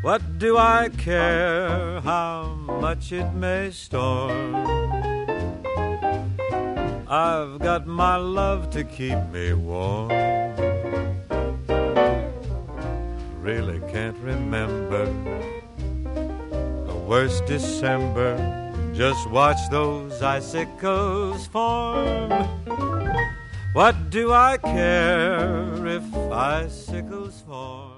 What do I care how much it may storm? I've got my love to keep me warm. Really can't remember the worst December. Just watch those icicles form. What do I care if icicles form?